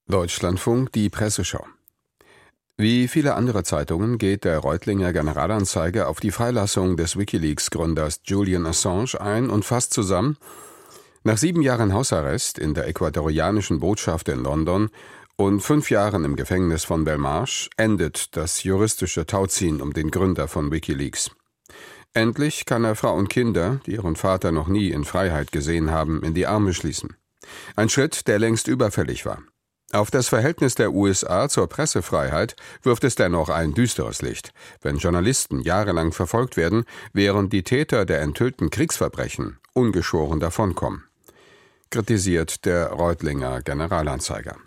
Deutschlandfunk, die Presseschau. Wie viele andere Zeitungen geht der Reutlinger Generalanzeiger auf die Freilassung des WikiLeaks-Gründers Julian Assange ein und fasst zusammen: Nach 7 Jahren Hausarrest in der ecuadorianischen Botschaft in London und 5 Jahren im Gefängnis von Belmarsh endet das juristische Tauziehen um den Gründer von WikiLeaks. Endlich kann er Frau und Kinder, die ihren Vater noch nie in Freiheit gesehen haben, in die Arme schließen. Ein Schritt, der längst überfällig war. Auf das Verhältnis der USA zur Pressefreiheit wirft es dennoch ein düsteres Licht, wenn Journalisten jahrelang verfolgt werden, während die Täter der enthüllten Kriegsverbrechen ungeschoren davonkommen. Kritisiert der Reutlinger Generalanzeiger.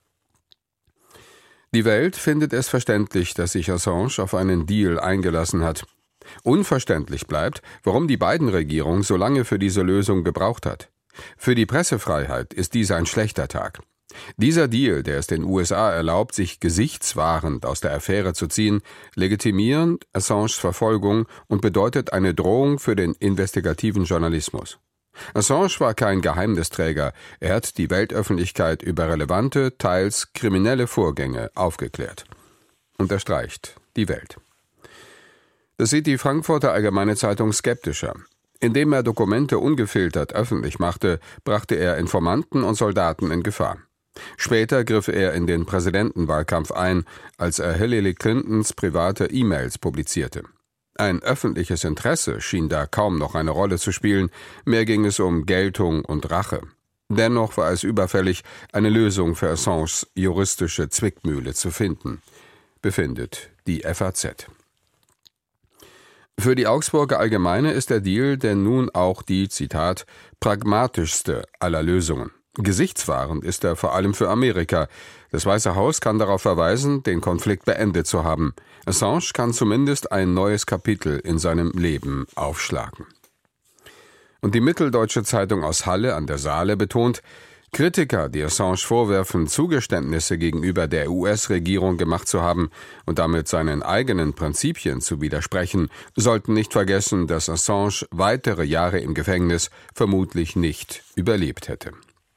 Die Welt findet es verständlich, dass sich Assange auf einen Deal eingelassen hat. Unverständlich bleibt, warum die Biden-Regierung so lange für diese Lösung gebraucht hat. Für die Pressefreiheit ist dies ein schlechter Tag. Dieser Deal, der es den USA erlaubt, sich gesichtswahrend aus der Affäre zu ziehen, legitimiert Assanges Verfolgung und bedeutet eine Drohung für den investigativen Journalismus. Assange war kein Geheimnisträger, er hat die Weltöffentlichkeit über relevante, teils kriminelle Vorgänge aufgeklärt. Unterstreicht die Welt. Das sieht die Frankfurter Allgemeine Zeitung skeptischer. Indem er Dokumente ungefiltert öffentlich machte, brachte er Informanten und Soldaten in Gefahr. Später griff er in den Präsidentenwahlkampf ein, als er Hillary Clintons private E-Mails publizierte. Ein öffentliches Interesse schien da kaum noch eine Rolle zu spielen, mehr ging es um Geltung und Rache. Dennoch war es überfällig, eine Lösung für Assanges juristische Zwickmühle zu finden, befindet die FAZ. Für die Augsburger Allgemeine ist der Deal denn nun auch die, Zitat, pragmatischste aller Lösungen. Gesichtswahrend ist er vor allem für Amerika. Das Weiße Haus kann darauf verweisen, den Konflikt beendet zu haben. Assange kann zumindest ein neues Kapitel in seinem Leben aufschlagen. Und die Mitteldeutsche Zeitung aus Halle an der Saale betont: Kritiker, die Assange vorwerfen, Zugeständnisse gegenüber der US-Regierung gemacht zu haben und damit seinen eigenen Prinzipien zu widersprechen, sollten nicht vergessen, dass Assange weitere Jahre im Gefängnis vermutlich nicht überlebt hätte.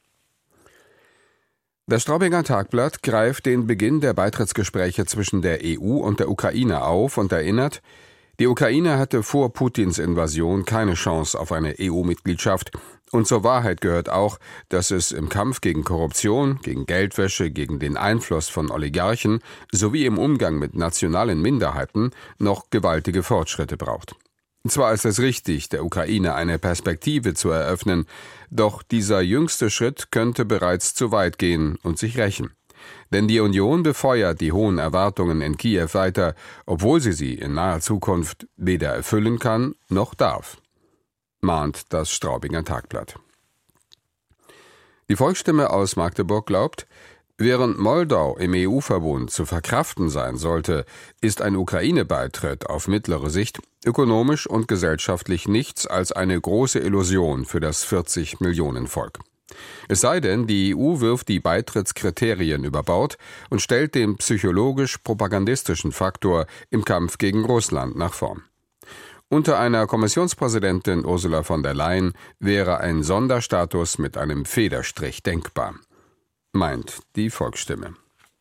Das Straubinger Tagblatt greift den Beginn der Beitrittsgespräche zwischen der EU und der Ukraine auf und erinnert: Die Ukraine hatte vor Putins Invasion keine Chance auf eine EU-Mitgliedschaft. Und zur Wahrheit gehört auch, dass es im Kampf gegen Korruption, gegen Geldwäsche, gegen den Einfluss von Oligarchen sowie im Umgang mit nationalen Minderheiten noch gewaltige Fortschritte braucht. Zwar ist es richtig, der Ukraine eine Perspektive zu eröffnen, doch dieser jüngste Schritt könnte bereits zu weit gehen und sich rächen. Denn die Union befeuert die hohen Erwartungen in Kiew weiter, obwohl sie in naher Zukunft weder erfüllen kann noch darf, mahnt das Straubinger Tagblatt. Die Volksstimme aus Magdeburg glaubt: Während Moldau im EU-Verbund zu verkraften sein sollte, ist ein Ukraine-Beitritt auf mittlere Sicht ökonomisch und gesellschaftlich nichts als eine große Illusion für das 40-Millionen-Volk. Es sei denn, die EU wirft die Beitrittskriterien über Bord und stellt den psychologisch-propagandistischen Faktor im Kampf gegen Russland nach vorn. Unter einer Kommissionspräsidentin Ursula von der Leyen wäre ein Sonderstatus mit einem Federstrich denkbar, meint die Volksstimme.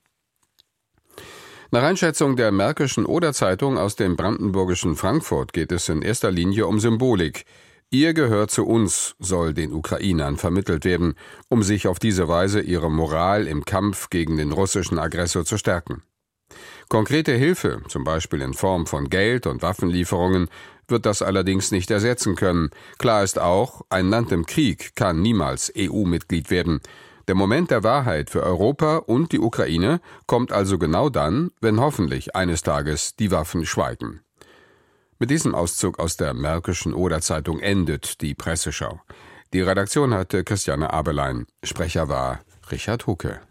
Nach Einschätzung der Märkischen Oder-Zeitung aus dem brandenburgischen Frankfurt geht es in erster Linie um Symbolik. Ihr gehört zu uns, soll den Ukrainern vermittelt werden, um sich auf diese Weise ihre Moral im Kampf gegen den russischen Aggressor zu stärken. Konkrete Hilfe, zum Beispiel in Form von Geld und Waffenlieferungen, wird das allerdings nicht ersetzen können. Klar ist auch, ein Land im Krieg kann niemals EU-Mitglied werden. Der Moment der Wahrheit für Europa und die Ukraine kommt also genau dann, wenn hoffentlich eines Tages die Waffen schweigen. Mit diesem Auszug aus der Märkischen Oder-Zeitung endet die Presseschau. Die Redaktion hatte Christiane Abelein. Sprecher war Richard Hucke.